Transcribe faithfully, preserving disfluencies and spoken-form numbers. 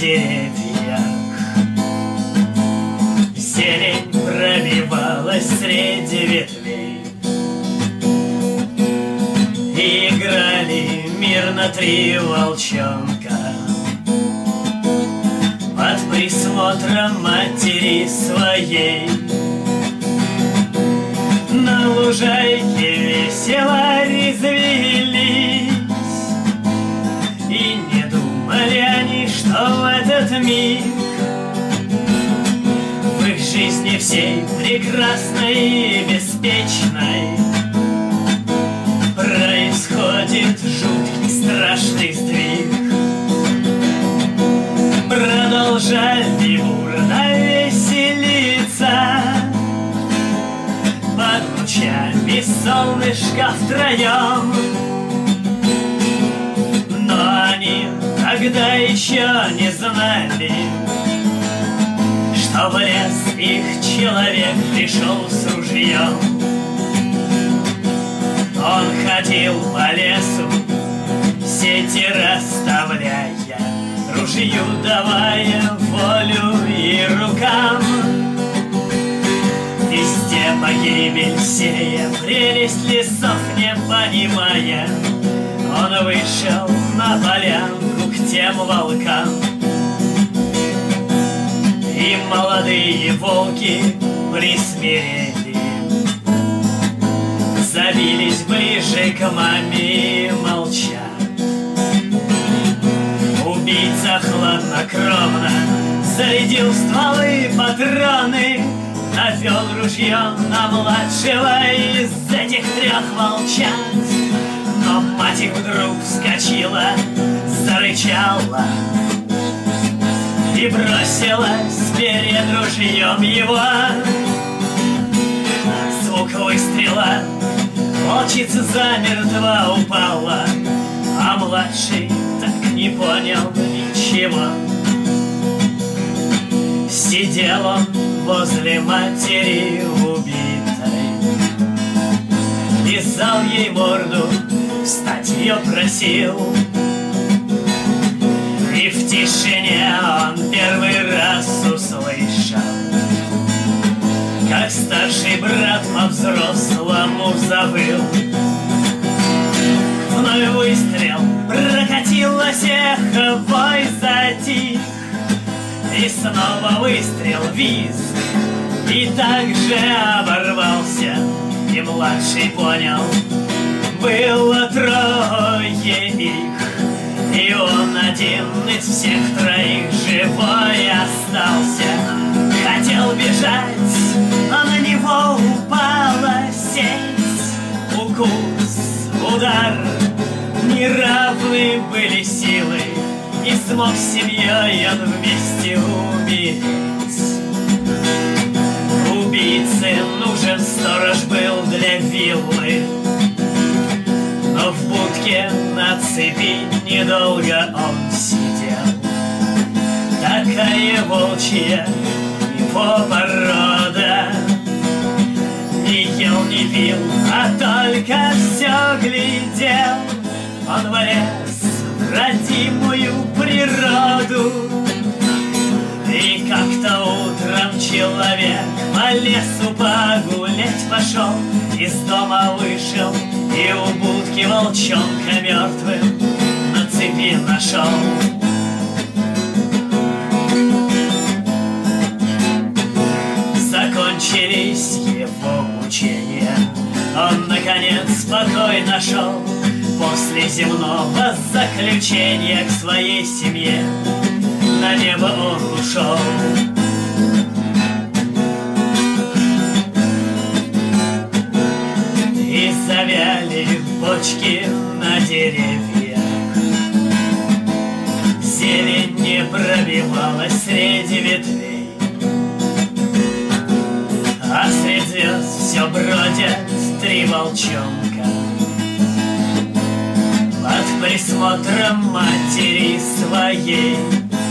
деревьях. Зелень пробивалась среди ветвей, и играли мирно три волчонка под присмотром матери своей. На лужайке весело резвились, и не думали они, что в этот миг в их жизни всей прекрасной и беспечной происходит жуткий страшный сдвиг. Продолжали бурно веселиться под лучами солнышка втроем, но они тогда еще не знали, что в лес их человек пришел с ружьем. Он ходил по лесу, сети расставляя, ружью давая волю и рукам. Везде погибель сея, прелесть лесов не понимая, он вышел на полянку к тем волкам. И молодые волки присмирели, забились ближе к маме и молчат. Убийца хладнокровно зарядил стволы патроны, навел ружье на младшего из этих трех волчат. Но мать их вдруг вскочила, зарычала и бросилась перед ружьем его. Звук выстрела, волчица замертво упала, а младший так не понял ничего. Сидел он возле матери убитой, лизал ей морду, встать ее просил. И в тишине он первый раз услышал, как старший брат по-взрослому завыл. Вновь выстрел, прокатилось эхо, вой затих, и снова выстрел, визг, и так же оборвался. И младший понял, было трое их, и он один из всех троих живой остался. Хотел бежать, а на него упала сеть. Укус, удар, неравны были силы, не смог с семьей он вместе умереть. Убийце нужен сторож был для виллы, но в будке на цепи недолго он сидел. Такая волчья его порода, не ел, не пил, а только все глядел. Он в лес, в родимую природу. И как-то утром человек по лесу погулять пошел, из дома вышел и у будки волчонка мертвым на цепи нашел. Закончились его мучения, он наконец покой нашел. После земного заключения к своей семье на небо он ушел. И завяли почки на деревьях, зелень не пробивалась среди ветвей, а средь звезд все бродят три волчонка под присмотром матери своей.